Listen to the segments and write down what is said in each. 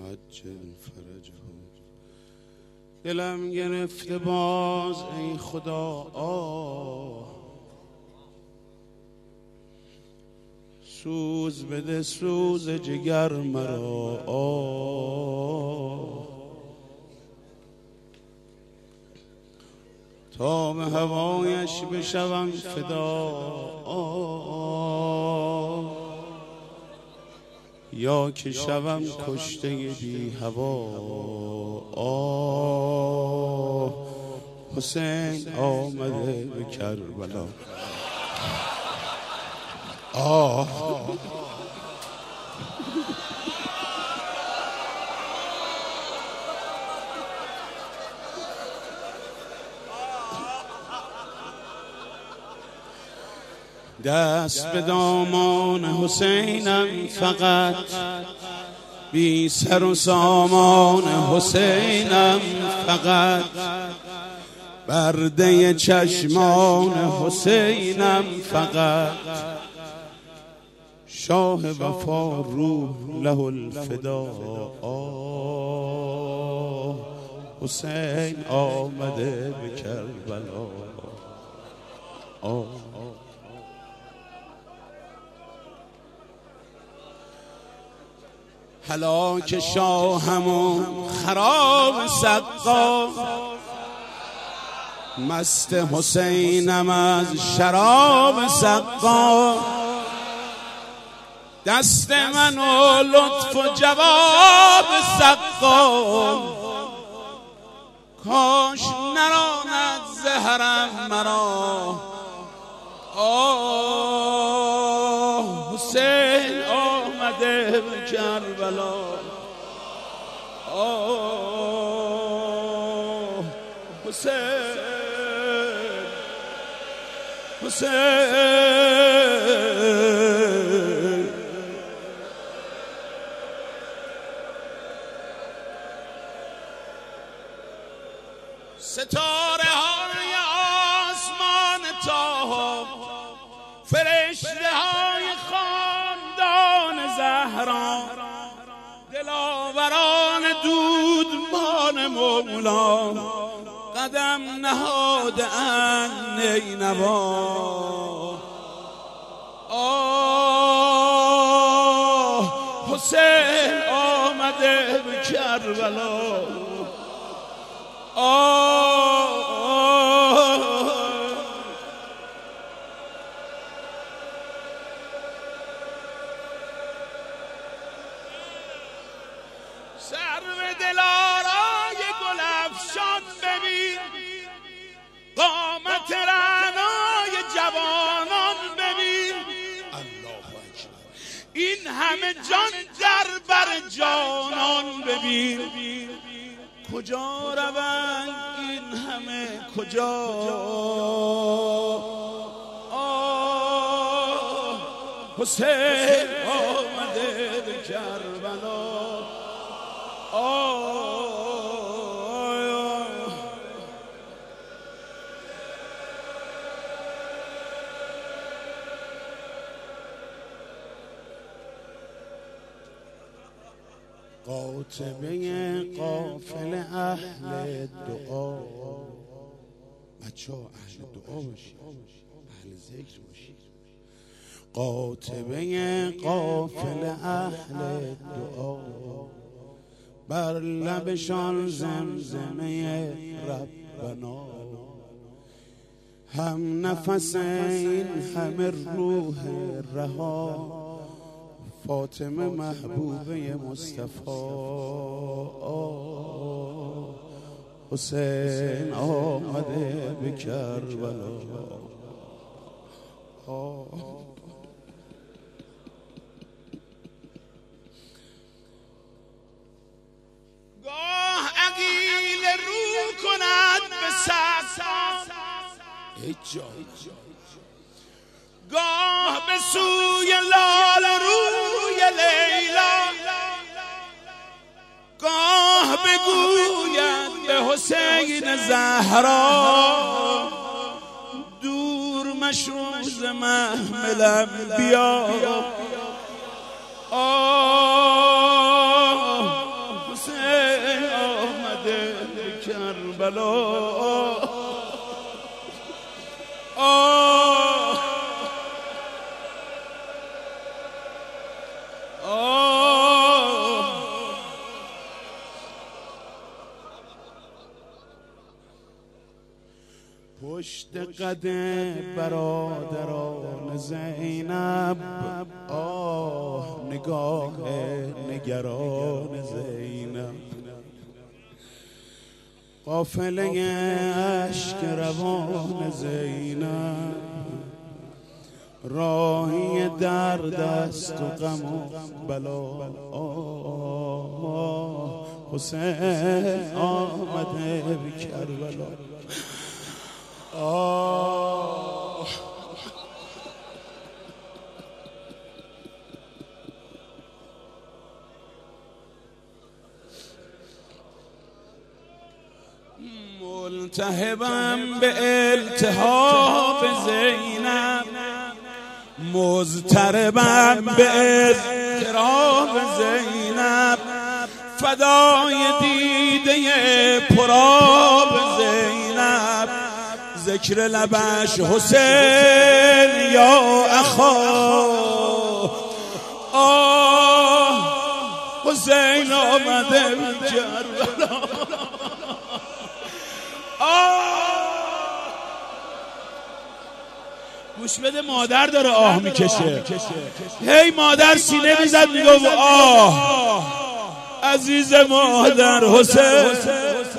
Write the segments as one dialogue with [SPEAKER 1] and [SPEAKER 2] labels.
[SPEAKER 1] عجل فرجهم. دلم گرفته باز ای خدا سوز بده سوز جگر مرا تا به هوایش بشوم فدا یا که شوم کشته بی هوا. حسین آمده به کربلا. دست به دامان حسینم فقط، بی سر و سامان حسینم فقط، برده چشمان حسینم فقط، شاه وفا روح له الفدا. حسین آمده به کربلا. هلاک شاهم و خراب سقا، مست حسینم از شراب سقا، دست من و لطف و جواب سقا، کاش نراند زهرم مرا. حسین آمده به کربلا. حسین ستاره های آسمان تاها، فرشته های خاندان زهرا، دلاوران دودمان مولا، قدم نهاده اند نینوا. حسین آمده به کربلا. سرو دلارای گل افشان ببین، قامت رعنای جوانان ببین، این همه جان در بر جانان ببین، کجا روند این همه کجا؟ حسین آمده به کربلا. قاطبه قافل اهل دعا، بچه ها اهل دعا باشید، اهل ذکر باشید. قاطبه قافل اهل دعا، بر لبشان زمزمه ربنا، هم نفس این همه روح رها، فاطمه محبوبه مصطفی. حسین آمده به کربلا. گاه عقیل رو کند به صفا، گاه به سوی لال روی لیلا، گاه بگوید به حسین زهرا، دور مشو ز محملم بیا. کربلا. پشت قدم برادران زینب، نگاه نگران زینب، قافله اشک روان زینب، راهی درد است و غم و بلا. حسین آمده به کربلا. ملتهبم به التهاب زینب، مضطربم به اضطراب زینب، فدای دیده پرآب زینب، ذکر لبش حسین یا اخا. حسین آمده به کربلا. گوش بده، مادر داره آه میکشه. هی مادر سینه میزد میگفت آه عزیز مادر حسین.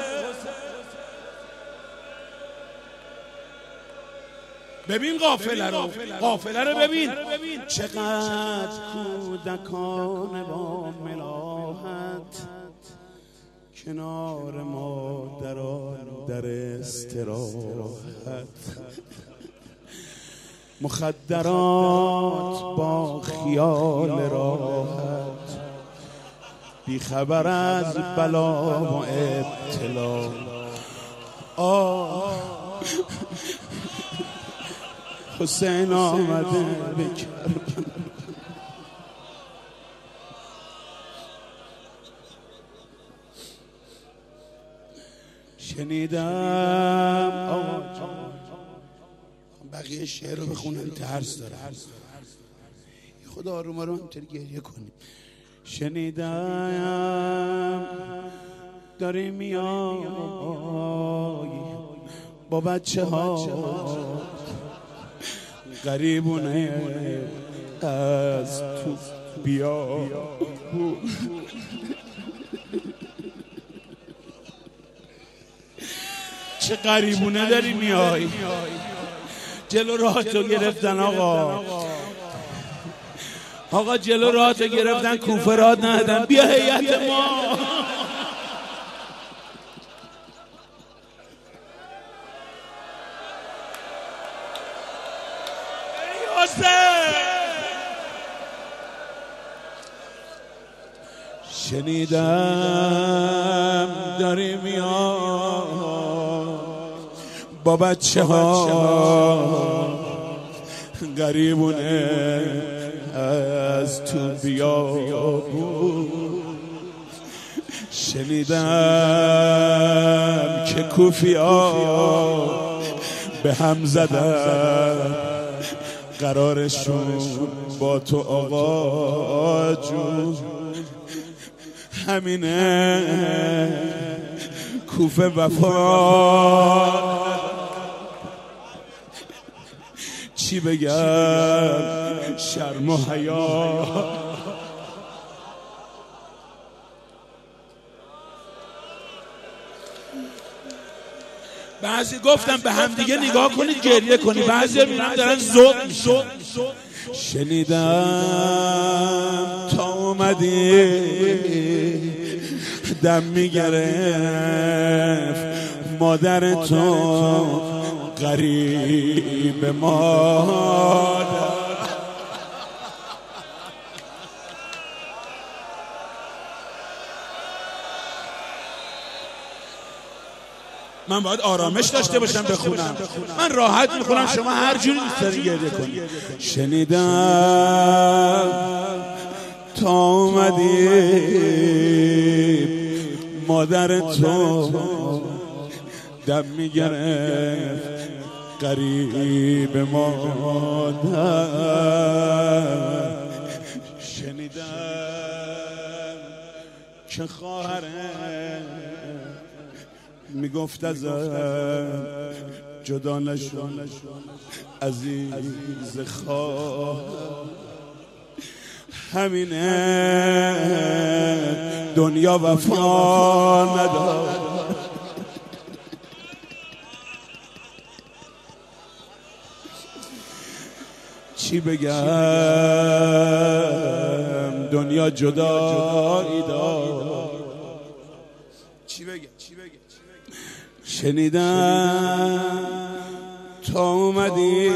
[SPEAKER 1] ببین قافله رو ببین، چقدر کودکان با ملاحت کنار مادران در استراحت، مخدرات با خیال راحت، بیخبر از بلا و ابتلا. حسین آمده به کربلا. شنیدم بقیه شعر رو بخونم ترس داره. خدا آروم آروم همینطور گریه کنیم. شنیدم داری میای با بچه ها، غریبونه از تو بیا. چه غریبونه داری میای، جلو راهتو گرفتن آقا جلو راهتو گرفتن، کوفه راه ندادن، بیا هیئت ما. شنیدم داری میای با بچه ها، غریبونه از تو بیا. شنیدم که کوفیا به هم زدن، قرارشون با تو آقا جون همینه. کوفه وفا چی بگم، شرم و حیا. بعضی گفتم به هم دیگه نگاه کنید گریه کنید، بعضی میرن دارن ذوق میشن. شنیدم تا اومدی دم میگرفت مادر تو، غریب مادر. من باید آرامش داشته باشم بخونم، من راحت میخونم، شما هر جوری میتونید گریه کنید. شنیدم تا اومدی مادر تو، دم میگرفت قریب مادر. شنیدم که خواهرم میگفت ازم جدا نشو عزیز خواهر. همینه دنیا وفا نداره. چی بگم دنیا جدایی دار. چی بگم شنیدم تا اومدی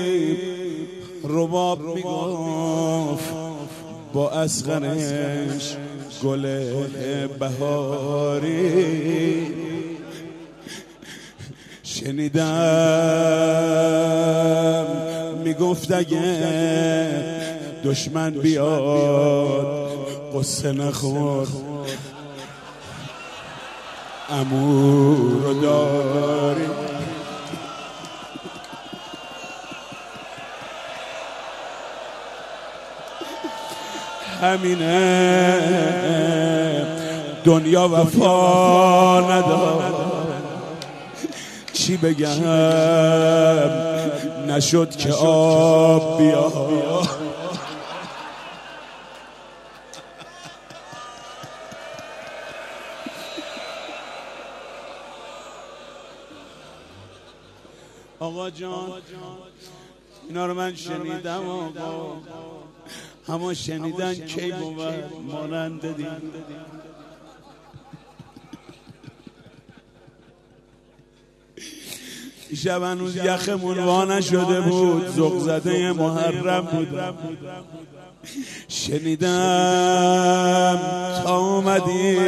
[SPEAKER 1] رباب میگفت با اصغرش گل بهاری. شنیدم میگفت اگه دشمن بیاد قصه نخور عمو رو داری. همینه دنیا وفا نداره. چی بگم نشد که آب بیاد. آقا جان اینا رو من شنیدم آقا، همه شنیدن کی بود مانند دید. شب هنوز یخمون وا نشده بود، ذوق زده محرم بود. شنیدم تا اومدی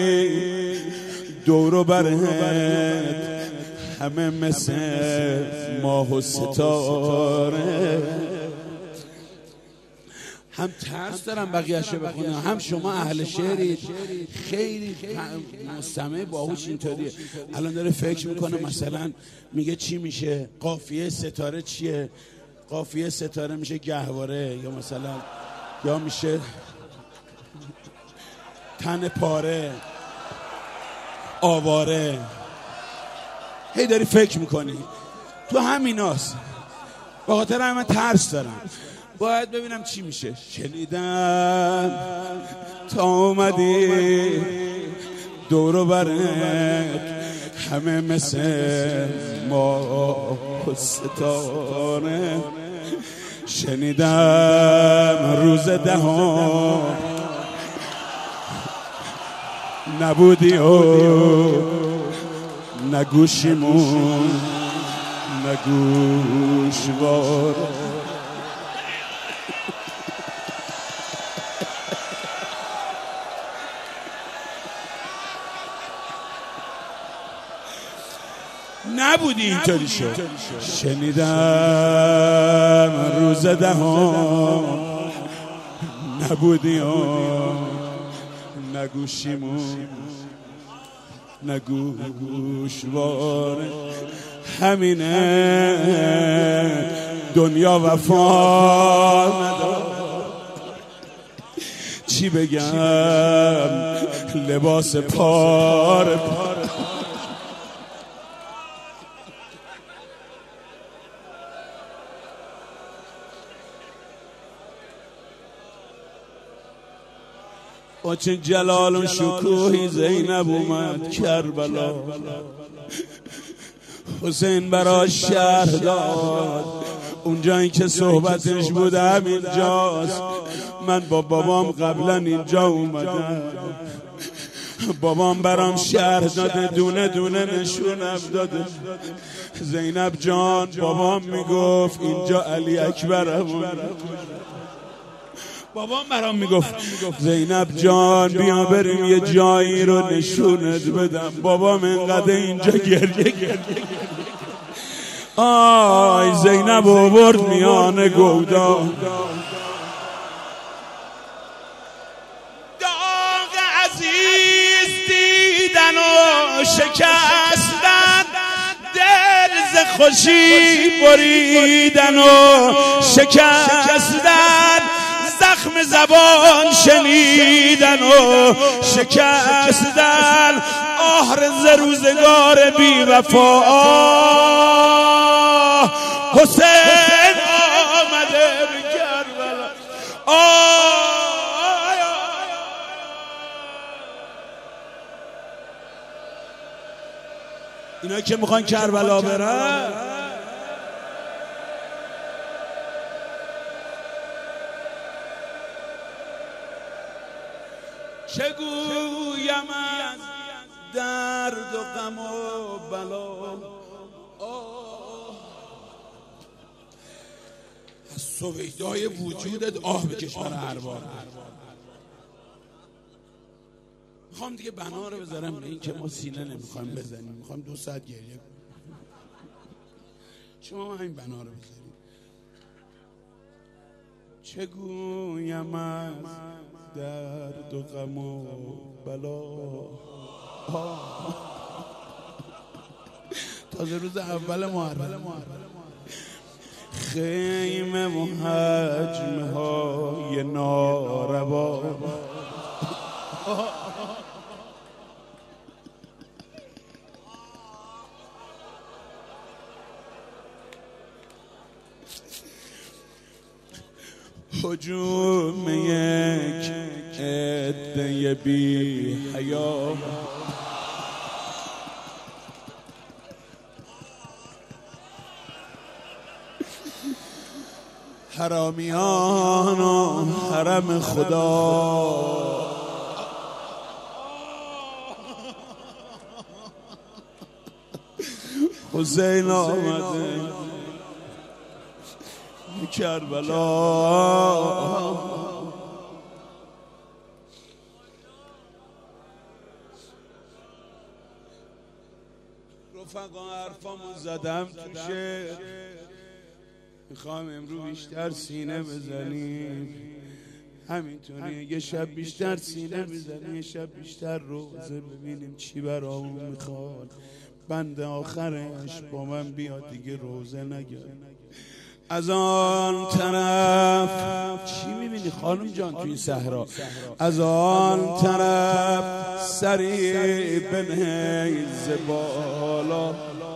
[SPEAKER 1] دور و برت همه مثل ماه و ستاره. هم ترس دارم بقیه‌شو بخونم، هم شما اهل شعرید خیلی مستمع باهوش اینطوریه. الان داره فکر میکنه مثلا میگه چی میشه قافیه ستاره چیه. قافیه ستاره میشه گهواره، یا مثلا یا میشه تن پاره آواره. هی داری فکر میکنی تو همیناست. به خاطر من ترس دارم، باید ببینم چی میشه. شنیدم تا اومدی دور و برت همه مثل ماه و ستاره. شنیدم روز دهم نبودی و نگوشیمون نگوشوار. نبودی اینطوری شد. شنیدم روز دهم نبودی و نگوشیمون نگوشوار. همینه دنیا وفا نداره. چی بگم لباس پاره پاره. با چه جلال و شکوهی زینب اومد کربلا. حسین براش شهر داد اونجایی که صحبتش بود همینجاست. من با بابام قبلا اینجا اومدم، بابام برام شهر داده دونه دونه نشونم داده. زینب جان بابام میگفت اینجا علی اکبرمون. بابام برام میگفت زینب جان بیا بریم یه جایی رو نشونت بدم. بابام انقدر اینجا گریه آی زینب آورد میان گودا. داغ عزیز دیدن و شکستن خوشی بریدن و شکستن، زخم زبان شنیدن و شکستن، آهرز روزگار بی وفا. حسین آمده به کربلا. اینا که میخوان کربلا برن، چه گویم از درد و غم و بلا. از سویدای وجودت آه بکش برای ارواح. میخوام دیگه بنا رو بذارم به این که ما سینه نمیخوایم بزنیم، میخوام 2 ساعت گریه کنیم. شما همین بنا رو بذاریم. چه گویم از درد و غم و بلا. تازه روز اول محرم، خیمه و حجمه های ناروا. هجوم یک عده بی حیا، حرامیان و حرم خدا. حسین آمده کربلا. رفقا حرفامو زدم تو شعر، میخوام امرو بیشتر سینه بزنیم. همینطوری یه شب بیشتر سینه بزنیم، یه شب بیشتر روزه ببینیم چی برامون میخواد. بند آخرش با من بیاد دیگه روزه نگرد. از آن طرف چی میبینی خانم جان توی صحرا؟ از آن طرف سری بنیز بالا،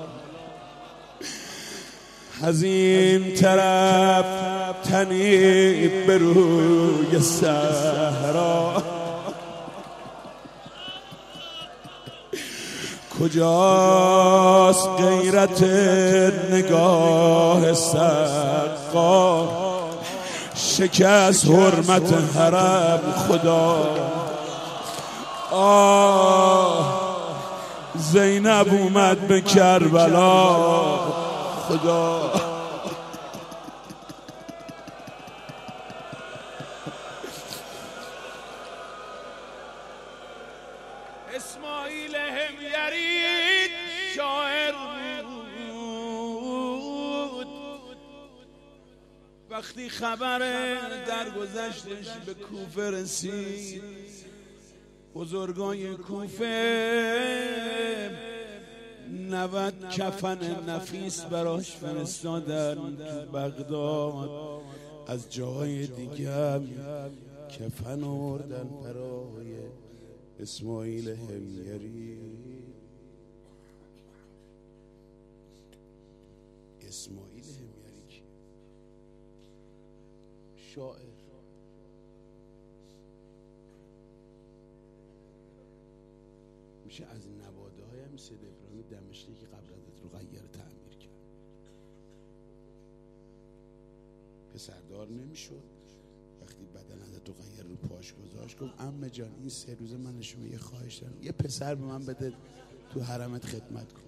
[SPEAKER 1] از این طرف تنی بروی صحرا. کجاست غیرت نگاه سقا؟ شکست حرمت حرم خدا. زینب اومد به کربلا خدا. اسماعیل حمیری شاعر بود، وقتی خبر درگذشتش به کوفه رسید، بزرگای کوفه 90 کفن نفیس براش فرستادن تو بغداد. از جای دیگه هم کفن آوردن برای اسماعیل حمیری. اسماعیل حمیری شاعر. میشه از نواده های هم سید ابراهیم دمشقی که قبل حضرت رقیه رو تعمیر کرد. پسردار نمیشد، وقتی بدن حضرت رقیه رو پاش گذاشت گفت عمه جان این 3 روزه من شما یه خواهش دارم، یه پسر به من بده تو حرمت خدمت کنم.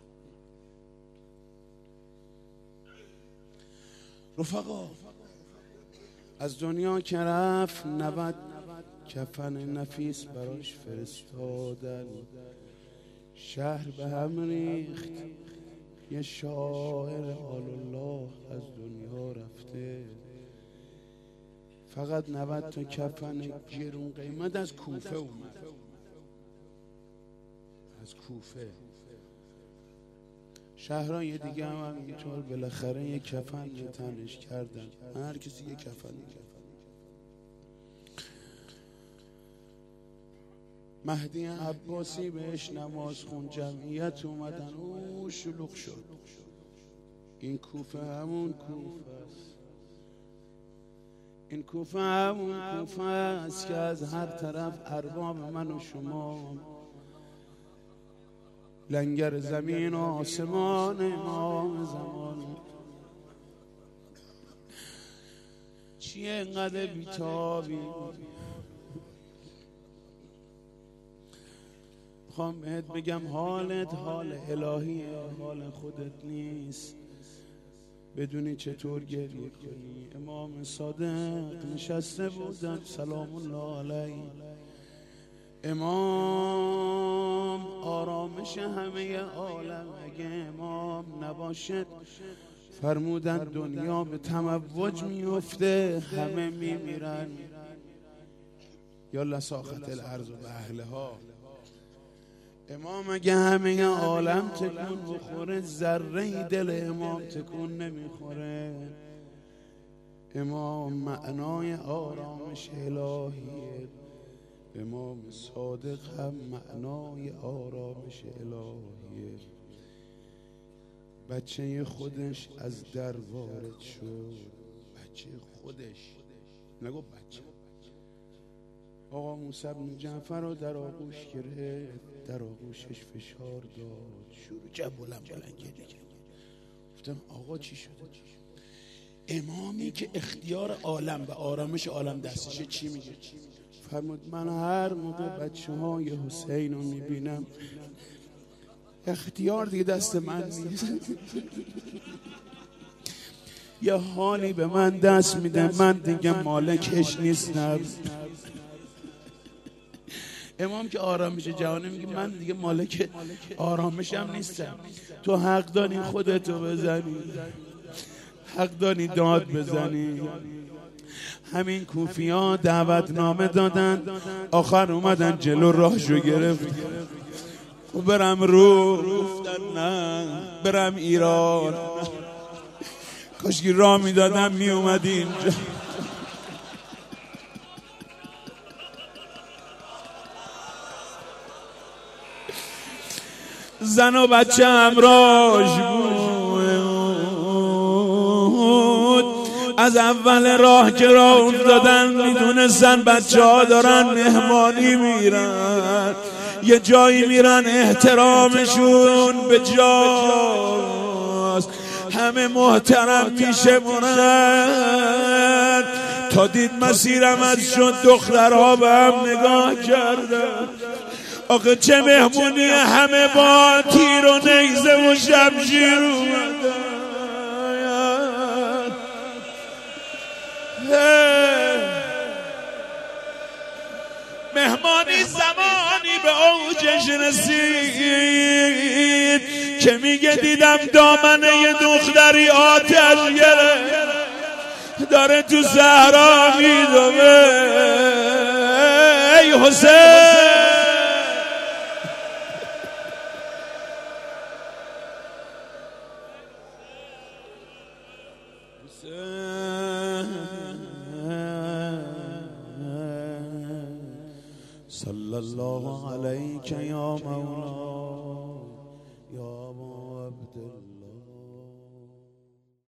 [SPEAKER 1] رفقا از دنیا که رفت 90 کفن نفیس براش فرستادن. شهر به هم ریخت، یه شاعر آلالله از دنیا رفته. فقط 90 تا کفن گرون قیمت از کوفه اومد، از کوفه. شهرهای دیگه هم همینطور بالاخره یک کفن به تنش کردن، هر کسی یک کفن. مهدی عباسی بهش نماز خون، جمعیت اومدن، او شلوغ شد. این کوفه همون کوفه است، این کوفه همون کوفه است که از هر طرف ارباب من و شما لنگر زمین و آسمان امام زمان. چیه اینقدر بیتابی؟ میخوام بهت بگم حالت حال الهیه، حال خودت نیست. بدونی چطور گریه کنی. امام صادق نشسته بودن سلام الله علیه، امام آرامش همه عالم. اگه امام نباشد فرمودن دنیا به تموج میفته، همه میمیرن. یا لساخت الارض و اهلها. امام اگه همه عالم تکون بخوره، ذره دل امام تکون نمیخوره. امام معنای آرامش الهیه، امام صادق هم معنای آرامش الهیه. بچه خودش از در وارد شد، بچه خودش، نگو بچه. آقا موسی بن جعفر رو در آغوش گرفت، در آغوشش فشار داد، شروع کرد بلند گریه کرد. گفتم آقا چی شده؟ امامی که اختیار عالم و آرامش عالم دستشه چی میگه؟ فرمود من هر موقع بچه‌های حسین رو میبینم اختیار دیگه دست من نیست. یه حالی به من دست میده، من دیگه مالکش نیستم. امام که آرامش جهانی میگه من دیگه مالک آرامشم نیستم. تو حق داری خودتو بزنی، حق داری داد بزنی. همین کوفی‌ها دعوتنامه دادن، آخر اومدن جلو راهشو گرفت. و برم گفتن نه برم ایران. کاشکی راه میدادم میومدی اینجا. زن و بچه همراهش بود. از اول راه که راه افتادن میدونستن بچه ها دارن مهمانی میرن، یه جایی میرن احترامشون به جاست، همه محترم میشه مونن. تا دید مسیرم از شد، دخترها به هم نگاه کردن. آخه چه مهمونی، همه با تیر و نیزه و شمشیر اومدن. مهمانی زمانی به اوجش رسید که میگه دیدم دامنه یه دختری آتش گرفت، داره تو صحرا میدوه. ای حسین صلی الله علیک یا مولا.